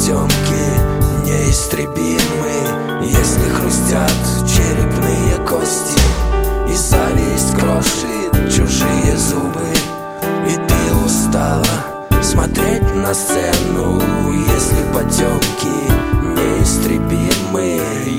потемки неистребимы, если хрустят черепные кости и зависть крошит чужие зубы, и ты устала смотреть на сцену, если потемки неистребимы,